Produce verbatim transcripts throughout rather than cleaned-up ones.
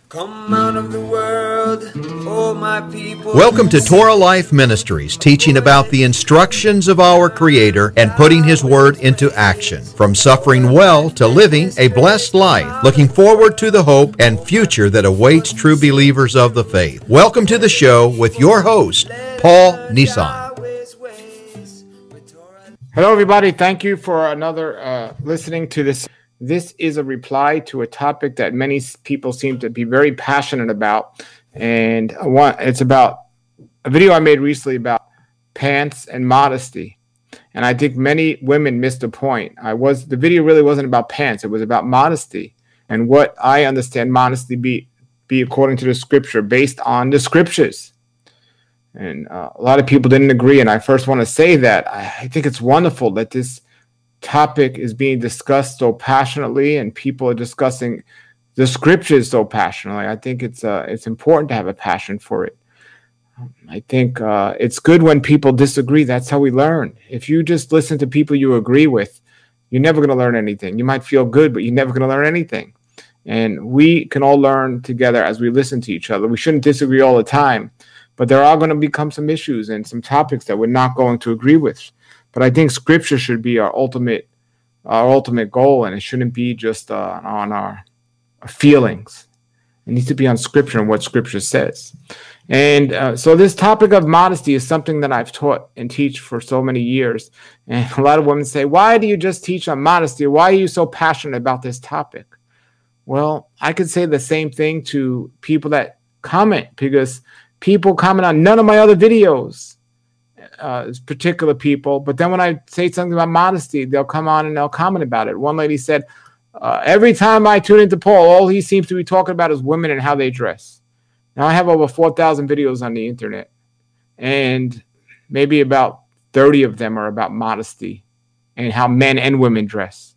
Come out of the world, oh my people. Welcome to Torah Life Ministries, teaching about the instructions of our Creator and putting His Word into action. From suffering well to living a blessed life, looking forward to the hope and future that awaits true believers of the faith. Welcome to the show with your host, Paul Nissan. Hello, everybody. Thank you for another uh, listening to this. This is a reply to a topic that many people seem to be very passionate about, and I want, it's about a video I made recently about pants and modesty. And I think many women missed the point. I was the video really wasn't about pants; it was about modesty and what I understand modesty be be according to the scripture, based on the scriptures. And uh, a lot of people didn't agree, and I first want to say that I, I think it's wonderful that this topic is being discussed so passionately, and people are discussing the scriptures so passionately. I think it's uh, it's important to have a passion for it. I think uh, it's good when people disagree. That's how we learn. If you just listen to people you agree with, you're never going to learn anything. You might feel good, but you're never going to learn anything. And we can all learn together as we listen to each other. We shouldn't disagree all the time, but there are going to become some issues and some topics that we're not going to agree with. But I think scripture should be our ultimate, our ultimate goal, and it shouldn't be just uh, on our, our feelings. It needs to be on scripture and what scripture says. And uh, so this topic of modesty is something that I've taught and teach for so many years. And a lot of women say, why do you just teach on modesty? Why are you so passionate about this topic? Well, I could say the same thing to people that comment, because people comment on none of my other videos. Uh, particular people, but then when I say something about modesty, they'll come on and they'll comment about it. One lady said, uh, every time I tune into Paul, all he seems to be talking about is women and how they dress. Now, I have over four thousand videos on the internet, and maybe about thirty of them are about modesty and how men and women dress.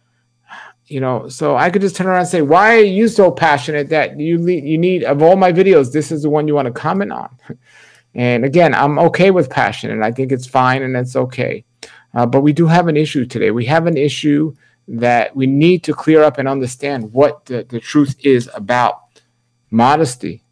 You know, so I could just turn around and say, why are you so passionate that you you need, of all my videos, this is the one you want to comment on? And again, I'm okay with passion, and I think it's fine, and it's okay. Uh, but we do have an issue today. We have an issue that we need to clear up and understand what the, the truth is about modesty.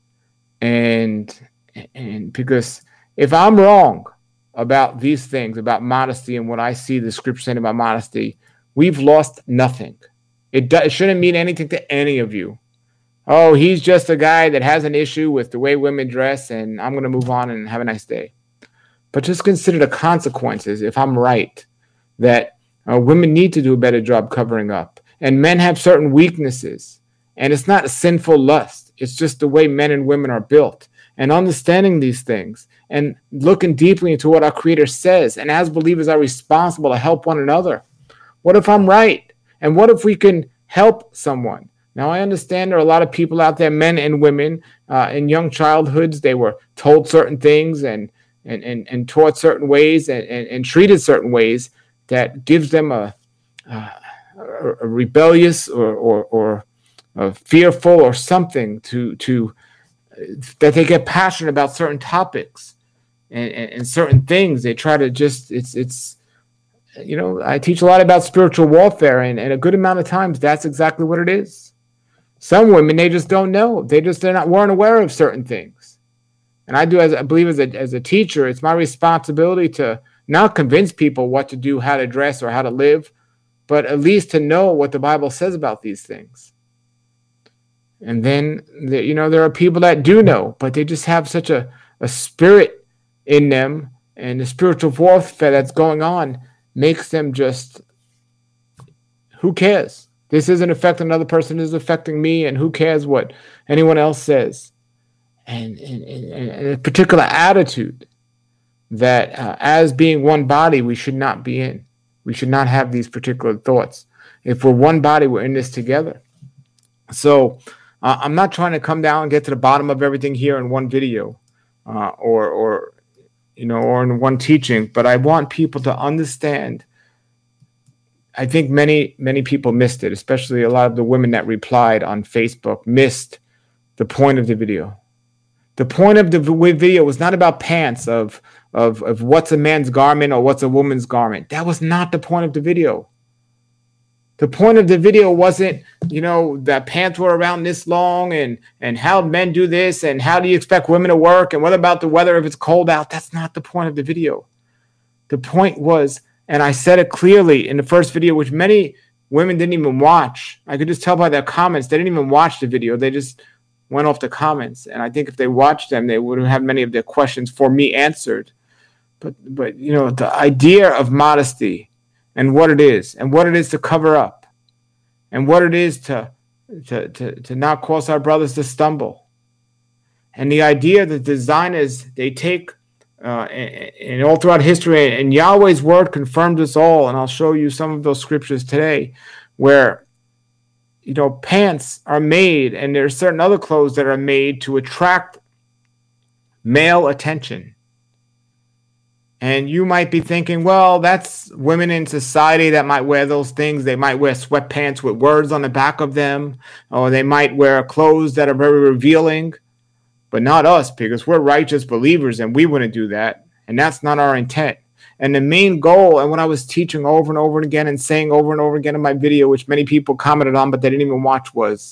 And, and because if I'm wrong about these things, about modesty and what I see the scripture saying about modesty, we've lost nothing. It, do, it shouldn't mean anything to any of you. Oh, he's just a guy that has an issue with the way women dress, and I'm going to move on and have a nice day. But just consider the consequences, if I'm right, that uh, women need to do a better job covering up. And men have certain weaknesses. And it's not a sinful lust. It's just the way men and women are built. And understanding these things and looking deeply into what our Creator says, and as believers are responsible to help one another. What if I'm right? And what if we can help someone? Now, I understand there are a lot of people out there, men and women, uh, in young childhoods, they were told certain things and and and, and taught certain ways and, and, and treated certain ways that gives them a, uh, a rebellious or or, or a fearful or something to to uh, that they get passionate about certain topics and, and, and certain things. They try to just it's it's. You know, I teach a lot about spiritual warfare, and, and a good amount of times that's exactly what it is. Some women, they just don't know. They just they're not weren't aware of certain things. And I do, as I believe as a as a teacher, it's my responsibility to not convince people what to do, how to dress, or how to live, but at least to know what the Bible says about these things. And then, the, you know, there are people that do know, but they just have such a, a spirit in them, and the spiritual warfare that's going on makes them just, who cares? This isn't affecting another person, this is affecting me, and who cares what anyone else says? And, and, and a particular attitude that uh, as being one body, we should not be in. We should not have these particular thoughts. If we're one body, we're in this together. So uh, I'm not trying to come down and get to the bottom of everything here in one video uh, or, or, you know, or in one teaching, but I want people to understand. I think many, many people missed it, especially a lot of the women that replied on Facebook missed the point of the video. The point of the video was not about pants, of, of, of what's a man's garment or what's a woman's garment. That was not the point of the video. The point of the video wasn't, you know, that pants were around this long and and how men do this and how do you expect women to work and what about the weather if it's cold out. That's not the point of the video. The point was, and I said it clearly in the first video, which many women didn't even watch. I could just tell by their comments. They didn't even watch the video. They just went off the comments. And I think if they watched them, they would have many of their questions for me answered. But, but you know, the idea of modesty and what it is and what it is to cover up and what it is to, to, to, to not cause our brothers to stumble. And the idea that designers, they take uh, and, and all throughout history, and Yahweh's word confirmed this all, and I'll show you some of those scriptures today, where, you know, pants are made, and there are certain other clothes that are made to attract male attention. And you might be thinking, well, that's women in society that might wear those things. They might wear sweatpants with words on the back of them, or they might wear clothes that are very revealing. But not us, because we're righteous believers and we wouldn't do that. And that's not our intent. And the main goal, and what I was teaching over and over again and saying over and over again in my video, which many people commented on but they didn't even watch, was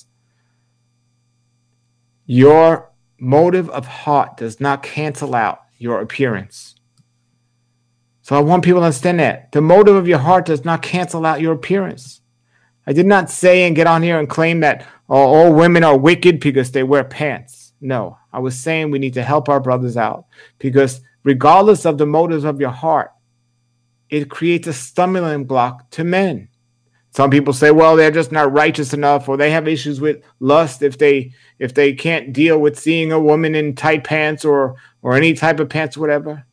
your motive of heart does not cancel out your appearance. So I want people to understand that. The motive of your heart does not cancel out your appearance. I did not say and get on here and claim that oh, all women are wicked because they wear pants. No, I was saying we need to help our brothers out, because regardless of the motives of your heart, it creates a stumbling block to men. Some people say, well, they're just not righteous enough, or they have issues with lust if they if they can't deal with seeing a woman in tight pants or or any type of pants, whatever.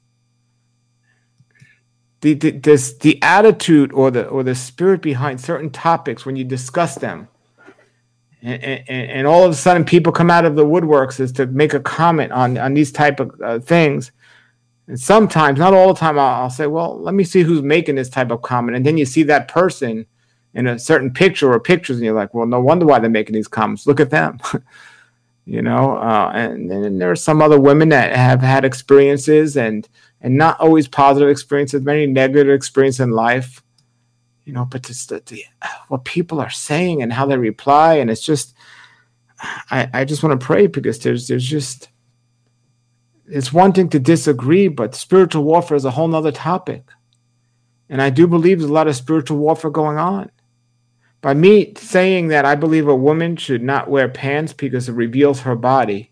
The the this, the attitude or the or the spirit behind certain topics when you discuss them, and, and, and all of a sudden people come out of the woodworks is to make a comment on, on these type of uh, things. And sometimes, not all the time, I'll, I'll say, well, let me see who's making this type of comment. And then you see that person in a certain picture or pictures, and you're like, well, no wonder why they're making these comments. Look at them. you know, uh, and then there are some other women that have had experiences and and not always positive experiences, many negative experiences in life. You know, but just the, the, what people are saying and how they reply, and it's just, I, I just want to pray, because there's there's just, it's one thing to disagree, but spiritual warfare is a whole nother topic. And I do believe there's a lot of spiritual warfare going on. By me saying that I believe a woman should not wear pants because it reveals her body,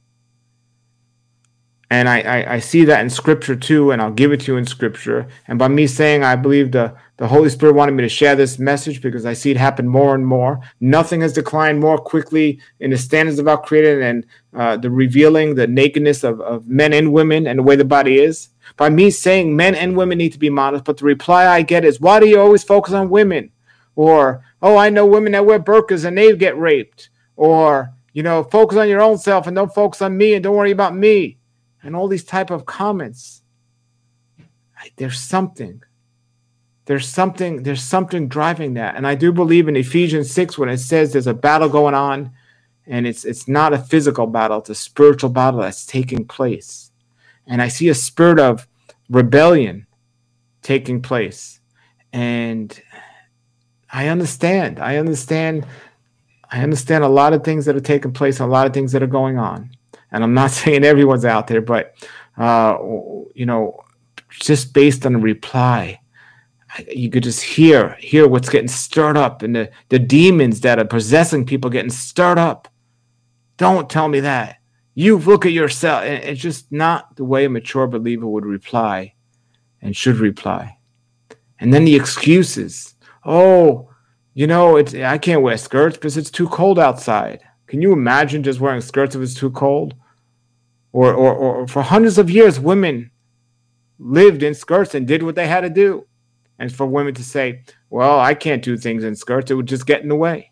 and I, I, I see that in Scripture too, and I'll give it to you in Scripture. And by me saying I believe the, the Holy Spirit wanted me to share this message because I see it happen more and more. Nothing has declined more quickly in the standards of our Creator than uh, the revealing the nakedness of, of men and women and the way the body is. By me saying men and women need to be modest, but the reply I get is, why do you always focus on women? Or, oh, I know women that wear burqas and they get raped. Or, you know, focus on your own self and don't focus on me and don't worry about me. And all these type of comments. There's something. There's something. There's something driving that. And I do believe in Ephesians six when it says there's a battle going on, and it's it's not a physical battle. It's a spiritual battle that's taking place. And I see a spirit of rebellion taking place. And I understand. I understand. I understand a lot of things that are taking place, a lot of things that are going on. And I'm not saying everyone's out there, but, uh, you know, just based on the reply, you could just hear hear what's getting stirred up, and the, the demons that are possessing people getting stirred up. Don't tell me that. You look at yourself. And it's just not the way a mature believer would reply and should reply. And then the excuses. Oh, you know, it's, I can't wear skirts because it's too cold outside. Can you imagine just wearing skirts if it's too cold? Or, or, or for hundreds of years, women lived in skirts and did what they had to do. And for women to say, well, I can't do things in skirts, it would just get in the way.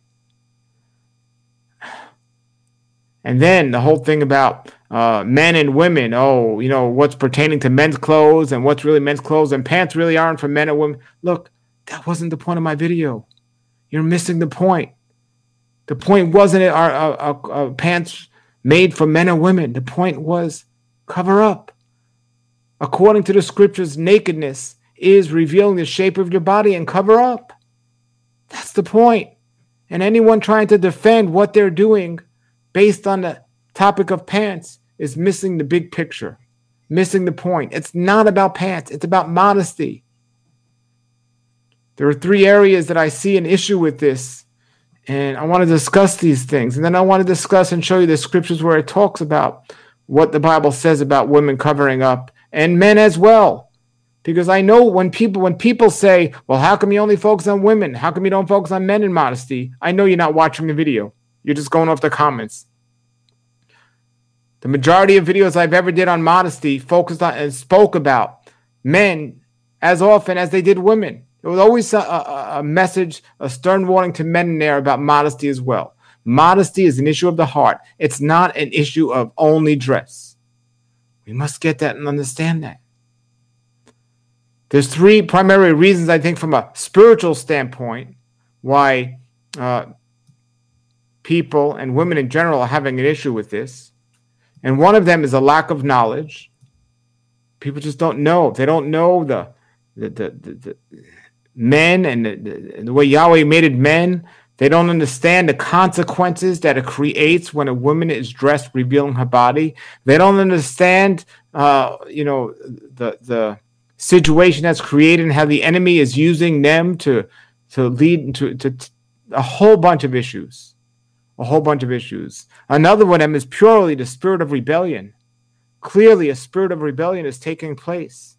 And then the whole thing about uh, men and women, oh, you know, what's pertaining to men's clothes and what's really men's clothes, and pants really aren't for men and women. Look, that wasn't the point of my video. You're missing the point. The point wasn't our, our, our, our pants made for men and women. The point was cover up. According to the scriptures, nakedness is revealing the shape of your body, and cover up. That's the point. And anyone trying to defend what they're doing based on the topic of pants is missing the big picture, missing the point. It's not about pants. It's about modesty. There are three areas that I see an issue with this, and I want to discuss these things. And then I want to discuss and show you the scriptures where it talks about what the Bible says about women covering up and men as well. Because I know when people when people say, well, how come you only focus on women? How come you don't focus on men in modesty? I know you're not watching the video. You're just going off the comments. The majority of videos I've ever did on modesty focused on and spoke about men as often as they did women. There was always a, a, a message, a stern warning to men in there about modesty as well. Modesty is an issue of the heart. It's not an issue of only dress. We must get that and understand that. There's three primary reasons, I think, from a spiritual standpoint, why uh, people and women in general are having an issue with this. And one of them is a lack of knowledge. People just don't know. They don't know the the the, the, the men and the, the, the way Yahweh made men. They don't understand the consequences that it creates when a woman is dressed, revealing her body. They don't understand, uh, you know, the the situation that's created and how the enemy is using them to to lead to, to, to a whole bunch of issues. A whole bunch of issues. Another one of them is purely the spirit of rebellion. Clearly, a spirit of rebellion is taking place.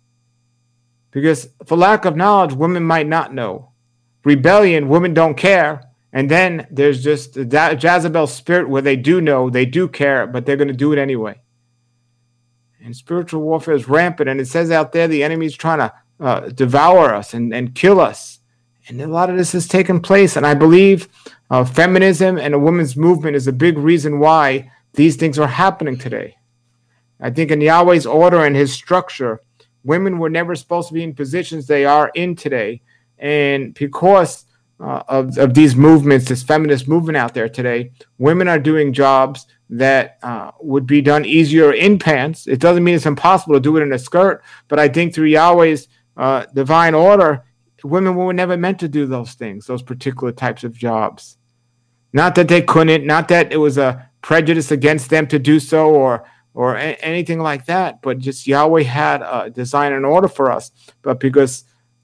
Because for lack of knowledge, women might not know. Rebellion, women don't care. And then there's just the Jezebel spirit where they do know, they do care, but they're going to do it anyway. And spiritual warfare is rampant. And it says out there the enemy's trying to uh, devour us and, and kill us. And a lot of this has taken place. And I believe uh, feminism and a women's movement is a big reason why these things are happening today. I think in Yahweh's order and his structure, women were never supposed to be in positions they are in today. And because uh, of, of these movements, this feminist movement out there today, women are doing jobs that uh, would be done easier in pants. It doesn't mean it's impossible to do it in a skirt, but I think through Yahweh's uh, divine order, women were never meant to do those things, those particular types of jobs. Not that they couldn't, not that it was a prejudice against them to do so or or a- anything like that, but just Yahweh had a design and order for us. But because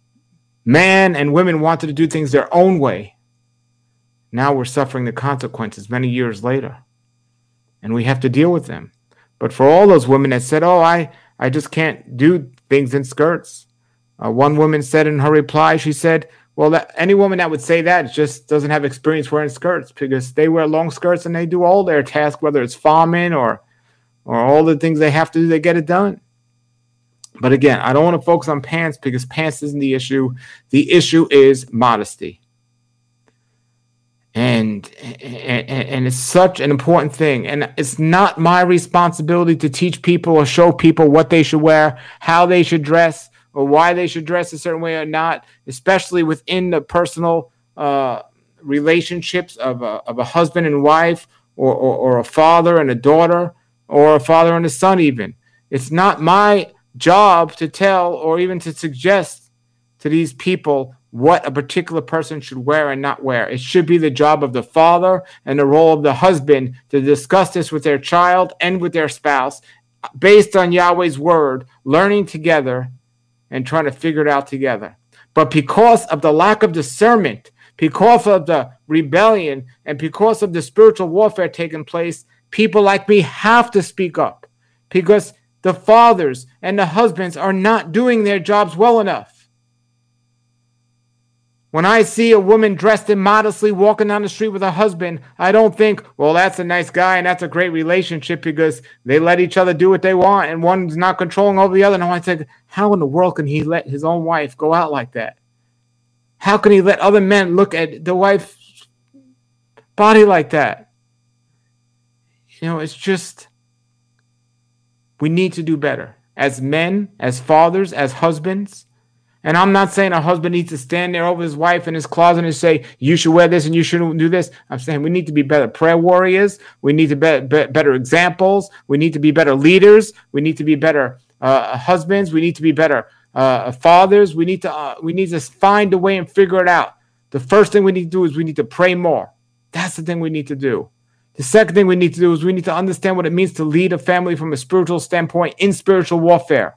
man and women wanted to do things their own way, now we're suffering the consequences many years later. And we have to deal with them. But for all those women that said, oh, I, I just can't do things in skirts. Uh, one woman said in her reply, she said, well, that, any woman that would say that just doesn't have experience wearing skirts because they wear long skirts and they do all their tasks, whether it's farming or or all the things they have to do, they get it done. But again, I don't want to focus on pants because pants isn't the issue. The issue is modesty. And, and and it's such an important thing. And it's not my responsibility to teach people or show people what they should wear, how they should dress, or why they should dress a certain way or not, especially within the personal uh, relationships of a, of a husband and wife or, or, or a father and a daughter or a father and a son even. It's not my job to tell or even to suggest to these people what a particular person should wear and not wear. It should be the job of the father and the role of the husband to discuss this with their child and with their spouse based on Yahweh's word, learning together and trying to figure it out together. But because of the lack of discernment, because of the rebellion, and because of the spiritual warfare taking place, people like me have to speak up because the fathers and the husbands are not doing their jobs well enough. When I see a woman dressed immodestly walking down the street with her husband, I don't think, well, that's a nice guy and that's a great relationship because they let each other do what they want and one's not controlling over the other. And I think, how in the world can he let his own wife go out like that? How can he let other men look at the wife's body like that? You know, it's just, we need to do better as men, as fathers, as husbands. And I'm not saying a husband needs to stand there over his wife in his closet and say, you should wear this and you shouldn't do this. I'm saying we need to be better prayer warriors. We need to be, be better examples. We need to be better leaders. We need to be better uh, husbands. We need to be better uh, fathers. We need to uh, we need to find a way and figure it out. The first thing we need to do is we need to pray more. That's the thing we need to do. The second thing we need to do is we need to understand what it means to lead a family from a spiritual standpoint in spiritual warfare.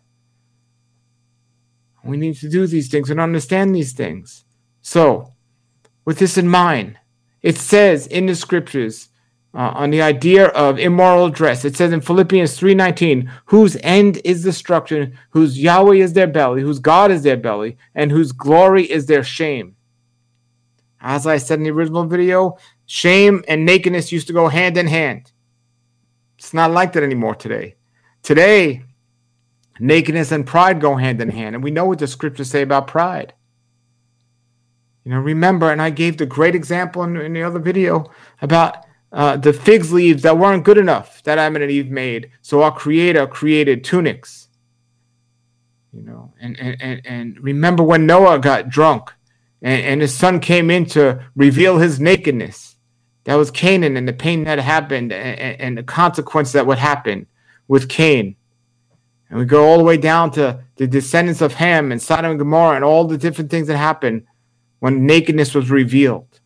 We need to do these things and understand these things. So, with this in mind, it says in the scriptures uh, on the idea of immoral dress, it says in Philippians three nineteen, whose end is destruction, whose Yahweh is their belly, whose God is their belly, and whose glory is their shame. As I said in the original video, shame and nakedness used to go hand in hand. It's not like that anymore today. Today, nakedness and pride go hand in hand. And we know what the scriptures say about pride. You know, remember, and I gave the great example in, in the other video about uh, the fig leaves that weren't good enough that Adam and Eve made. So our Creator created tunics. You know, and, and, and, and remember when Noah got drunk and, and his son came in to reveal his nakedness. That was Canaan and the pain that happened and, and the consequence that would happen with Cain. And we go all the way down to the descendants of Ham and Sodom and Gomorrah and all the different things that happened when nakedness was revealed.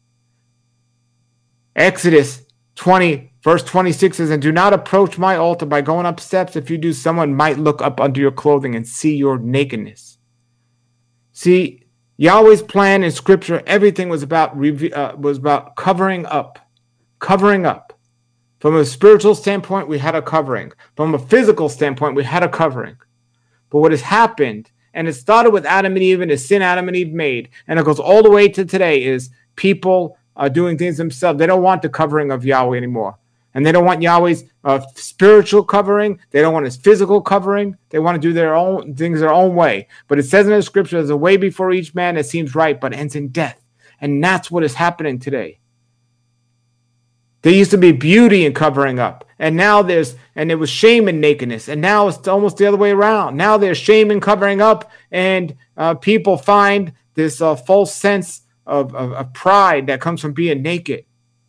Exodus twenty, verse twenty-six says, and do not approach my altar by going up steps. If you do, someone might look up under your clothing and see your nakedness. See, Yahweh's plan in Scripture, everything was about uh, was about covering up, covering up. From a spiritual standpoint, we had a covering. From a physical standpoint, we had a covering. But what has happened, and it started with Adam and Eve and the sin Adam and Eve made, and it goes all the way to today, is people are doing things themselves. They don't want the covering of Yahweh anymore. And they don't want Yahweh's uh, spiritual covering. They don't want his physical covering. They want to do their own things their own way. But it says in the scripture, there's a way before each man that seems right, but ends in death. And that's what is happening today. There used to be beauty in covering up. And now there's, and there was shame in nakedness. And now it's almost the other way around. Now there's shame in covering up. And uh, people find this uh, false sense of, of, of pride that comes from being naked.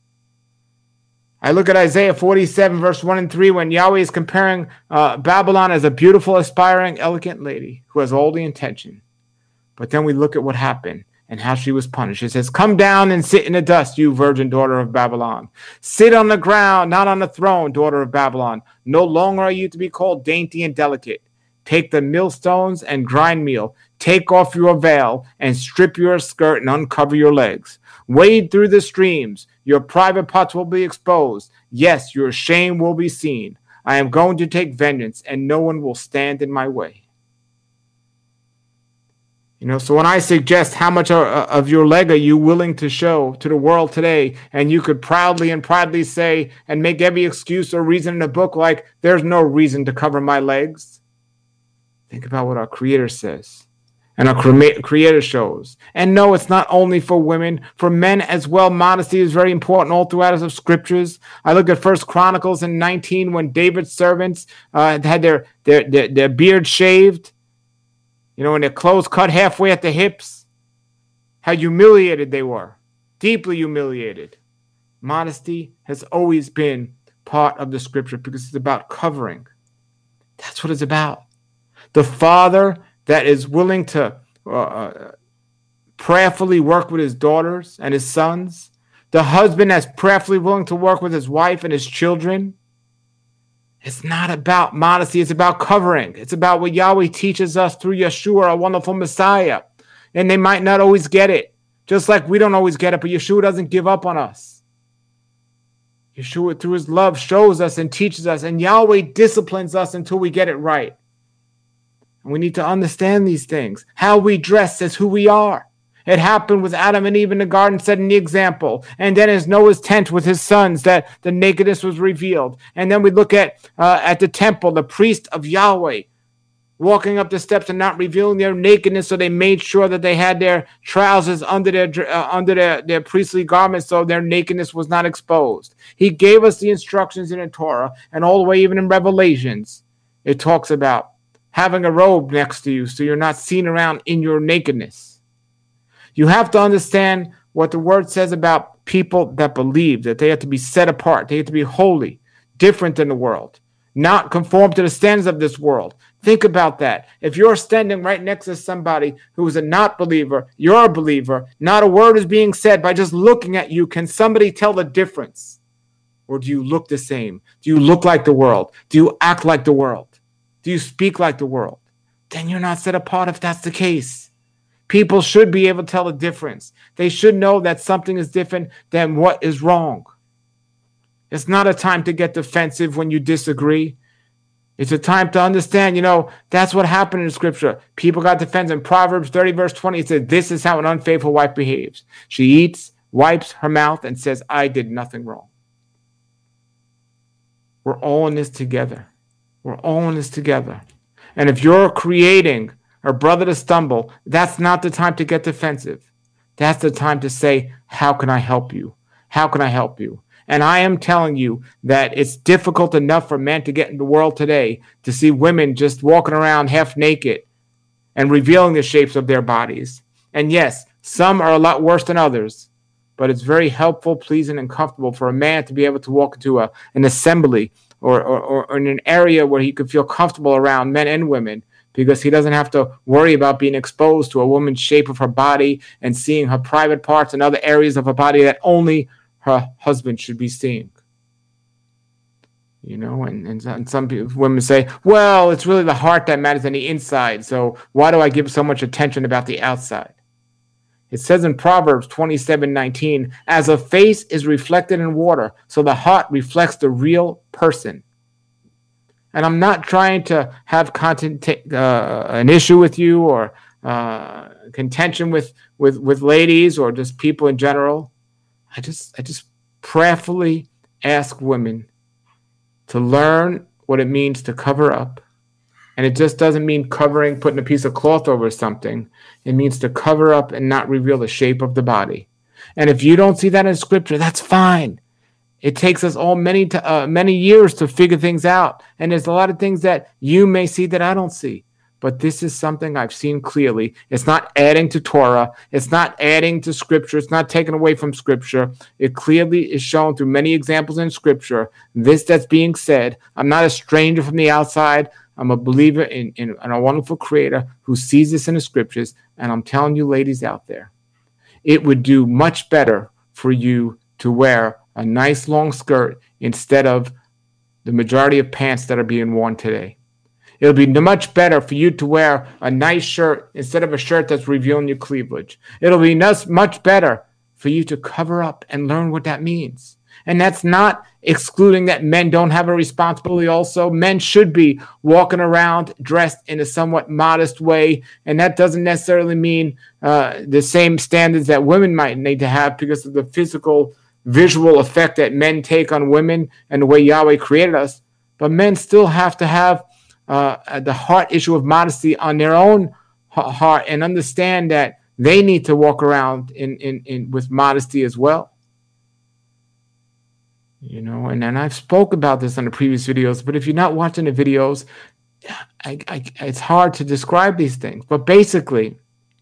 I look at Isaiah forty-seven, verse one and three, when Yahweh is comparing uh, Babylon as a beautiful, aspiring, elegant lady who has all the intention. But then we look at what happened and how she was punished. It says, come down and sit in the dust, you virgin daughter of Babylon. Sit on the ground, not on the throne, daughter of Babylon. No longer are you to be called dainty and delicate. Take the millstones and grind meal. Take off your veil and strip your skirt and uncover your legs. Wade through the streams. Your private parts will be exposed. Yes, your shame will be seen. I am going to take vengeance, and no one will stand in my way. You know, so when I suggest how much of your leg are you willing to show to the world today, and you could proudly and proudly say and make every excuse or reason in the book like, there's no reason to cover my legs. Think about what our Creator says. And our Creator shows. And no, it's not only for women. For men as well, modesty is very important all throughout the scriptures. I look at First Chronicles in nineteen when David's servants uh, had their, their, their, their beard shaved. You know, and their clothes cut halfway at the hips. How humiliated they were. Deeply humiliated. Modesty has always been part of the scripture because it's about covering. That's what it's about. The father that is willing to uh, prayerfully work with his daughters and his sons. The husband that's prayerfully willing to work with his wife and his children. It's not about modesty. It's about covering. It's about what Yahweh teaches us through Yeshua, our wonderful Messiah. And they might not always get it. Just like we don't always get it, but Yeshua doesn't give up on us. Yeshua, through his love, shows us and teaches us. And Yahweh disciplines us until we get it right. And we need to understand these things. How we dress says who we are. It happened with Adam and Eve in the garden, setting the example. And then as Noah's tent with his sons, that the nakedness was revealed. And then we look at uh, at the temple, the priest of Yahweh, walking up the steps and not revealing their nakedness. So they made sure that they had their trousers under their uh, under their, their priestly garments, so their nakedness was not exposed. He gave us the instructions in the Torah, and all the way even in Revelations, it talks about having a robe next to you so you're not seen around in your nakedness. You have to understand what the word says about people that believe, that they have to be set apart. They have to be holy, different than the world, not conform to the standards of this world. Think about that. If you're standing right next to somebody who is a not believer, you're a believer, not a word is being said. By just looking at you, can somebody tell the difference? Or do you look the same? Do you look like the world? Do you act like the world? Do you speak like the world? Then you're not set apart if that's the case. People should be able to tell the difference. They should know that something is different than what is wrong. It's not a time to get defensive when you disagree. It's a time to understand, you know, that's what happened in Scripture. People got defensive. In Proverbs thirty, verse twenty, it says, this is how an unfaithful wife behaves. She eats, wipes her mouth, and says, I did nothing wrong. We're all in this together. We're all in this together. And if you're creating a brother to stumble, that's not the time to get defensive. That's the time to say, how can I help you? How can I help you? And I am telling you that it's difficult enough for men to get in the world today to see women just walking around half naked and revealing the shapes of their bodies. And yes, some are a lot worse than others, but it's very helpful, pleasing, and comfortable for a man to be able to walk into a, an assembly or, or, or in an area where he could feel comfortable around men and women, because he doesn't have to worry about being exposed to a woman's shape of her body and seeing her private parts and other areas of her body that only her husband should be seeing. You know, and, and, and some people, women say, well, it's really the heart that matters than the inside, so why do I give so much attention about the outside? It says in Proverbs twenty-seven nineteen, as a face is reflected in water, so the heart reflects the real person. And I'm not trying to have content, uh, an issue with you or uh, contention with, with, with ladies or just people in general. I just I just prayerfully ask women to learn what it means to cover up. And it just doesn't mean covering, putting a piece of cloth over something. It means to cover up and not reveal the shape of the body. And if you don't see that in Scripture, that's fine. It takes us all many to, uh, many years to figure things out. And there's a lot of things that you may see that I don't see. But this is something I've seen clearly. It's not adding to Torah. It's not adding to Scripture. It's not taken away from Scripture. It clearly is shown through many examples in Scripture. This that's being said, I'm not a stranger from the outside. I'm a believer in, in, in a wonderful Creator who sees this in the Scriptures. And I'm telling you, ladies out there, it would do much better for you to wear a nice long skirt instead of the majority of pants that are being worn today. It'll be much better for you to wear a nice shirt instead of a shirt that's revealing your cleavage. It'll be much better for you to cover up and learn what that means. And that's not excluding that men don't have a responsibility also. Men should be walking around dressed in a somewhat modest way. And that doesn't necessarily mean uh, the same standards that women might need to have because of the physical, visual effect that men take on women and the way Yahweh created us. But men still have to have Uh, the heart issue of modesty on their own heart and understand that they need to walk around in, in, in with modesty as well. You know, and, and I've spoke about this on the previous videos, but if you're not watching the videos, I, I, it's hard to describe these things. But basically,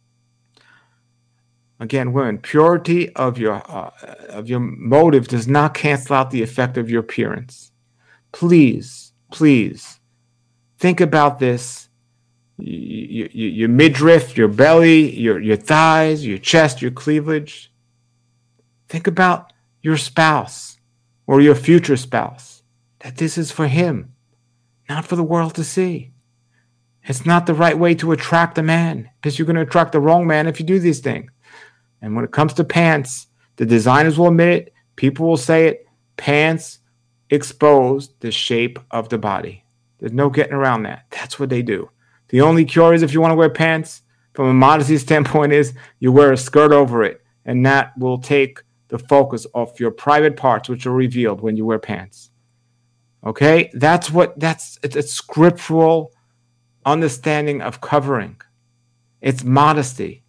again, women, purity of your, uh, of your motive does not cancel out the effect of your appearance. Please, please. Think about this, your, your, your midriff, your belly, your, your thighs, your chest, your cleavage. Think about your spouse or your future spouse, that this is for him, not for the world to see. It's not the right way to attract a man because you're going to attract the wrong man if you do these things. And when it comes to pants, the designers will admit it, people will say it, pants expose the shape of the body. There's no getting around that. That's what they do. The only cure is if you want to wear pants, from a modesty standpoint, is you wear a skirt over it, and that will take the focus off your private parts, which are revealed when you wear pants. Okay? That's what, that's, it's a scriptural understanding of covering. It's modesty.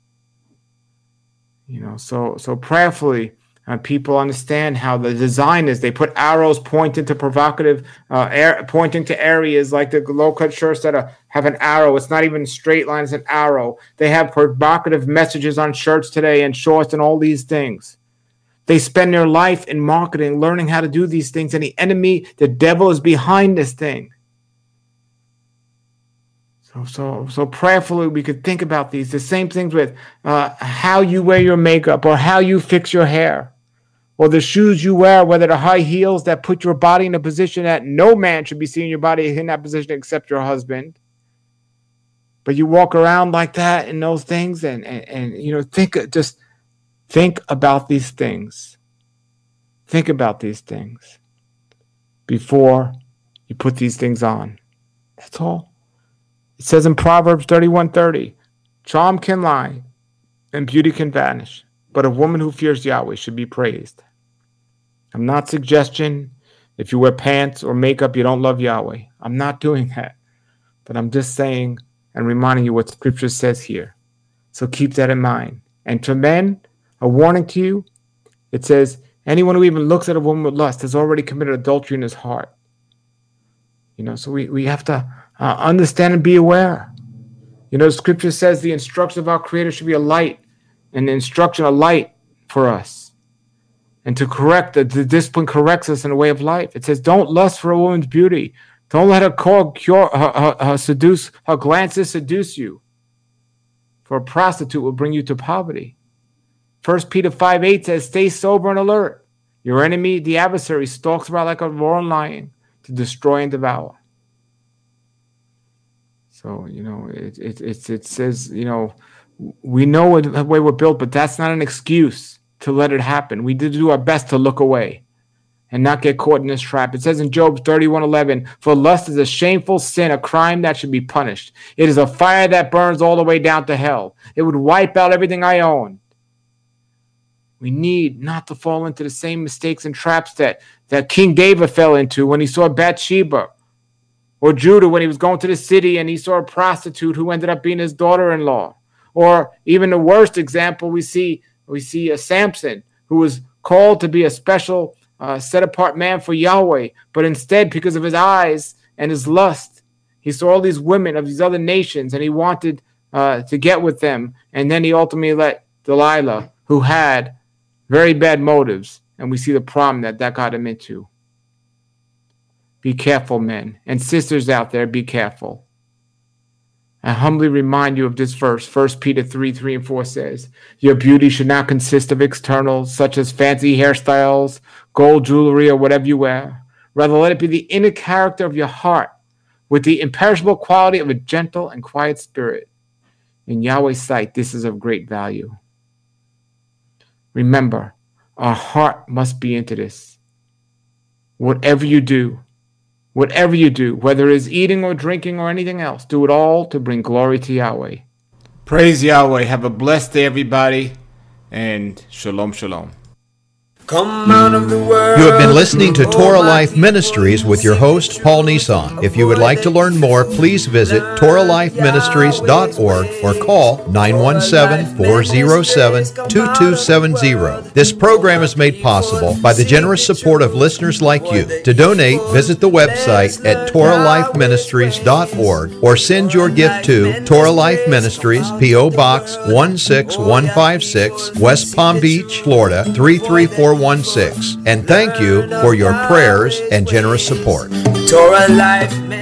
You know, so, so prayerfully, Uh, people understand how the design is. They put arrows pointing to provocative, uh, air, pointing to areas like the low-cut shirts that are, have an arrow. It's not even a straight line, it's an arrow. They have provocative messages on shirts today and shorts and all these things. They spend their life in marketing, learning how to do these things, and the enemy, the devil, is behind this thing. So, so prayerfully, we could think about these. The same things with uh, how you wear your makeup or how you fix your hair or the shoes you wear, whether they're high heels that put your body in a position that no man should be seeing your body in that position except your husband. But you walk around like that in those things and, and, and you know, think, just think about these things. Think about these things before you put these things on. That's all. It says in Proverbs thirty-one thirty, charm can lie and beauty can vanish, but a woman who fears Yahweh should be praised. I'm not suggesting if you wear pants or makeup, you don't love Yahweh. I'm not doing that. But I'm just saying and reminding you what Scripture says here. So keep that in mind. And to men, a warning to you, it says, anyone who even looks at a woman with lust has already committed adultery in his heart. You know, so we, we have to uh, understand and be aware. You know, Scripture says the instruction of our Creator should be a light, and the instruction a light for us. And to correct, the, the discipline corrects us in a way of life. It says, don't lust for a woman's beauty. Don't let her call, cure, her, her, her seduce, her glances seduce you. For a prostitute will bring you to poverty. First Peter five eight says, stay sober and alert. Your enemy, the adversary, stalks about like a roaring lion to destroy and devour. So, you know, it, it, it, it says, you know, we know the way we're built, but that's not an excuse to let it happen. We did do our best to look away and not get caught in this trap. It says in Job thirty-one eleven, for lust is a shameful sin, a crime that should be punished. It is a fire that burns all the way down to hell. It would wipe out everything I own. We need not to fall into the same mistakes and traps that, that King David fell into when he saw Bathsheba, or Judah when he was going to the city and he saw a prostitute who ended up being his daughter-in-law. Or even the worst example, we see we see a Samson who was called to be a special uh, set-apart man for Yahweh, but instead, because of his eyes and his lust, he saw all these women of these other nations and he wanted uh, to get with them. And then he ultimately let Delilah, who had very bad motives, and we see the problem that that got him into. Be careful, men. And sisters out there, be careful. I humbly remind you of this verse. First Peter three, three and four says, your beauty should not consist of externals, such as fancy hairstyles, gold jewelry, or whatever you wear. Rather, let it be the inner character of your heart, with the imperishable quality of a gentle and quiet spirit. In Yahweh's sight, this is of great value. Remember, our heart must be into this. Whatever you do, Whatever you do, whether it's eating or drinking or anything else, do it all to bring glory to Yahweh. Praise Yahweh. Have a blessed day, everybody. And shalom, shalom. Come out of the world. You have been listening to Torah Life Ministries with your host, Paul Nissan. If you would like to learn more, please visit torah life ministries dot org or call nine one seven, four oh seven, two two seven zero. This program is made possible by the generous support of listeners like you. To donate, visit the website at torah life ministries dot org or send your gift to Torah Life Ministries, P O Box one six one five six, West Palm Beach, Florida three three four one six. And thank you for your prayers and generous support. Torah Life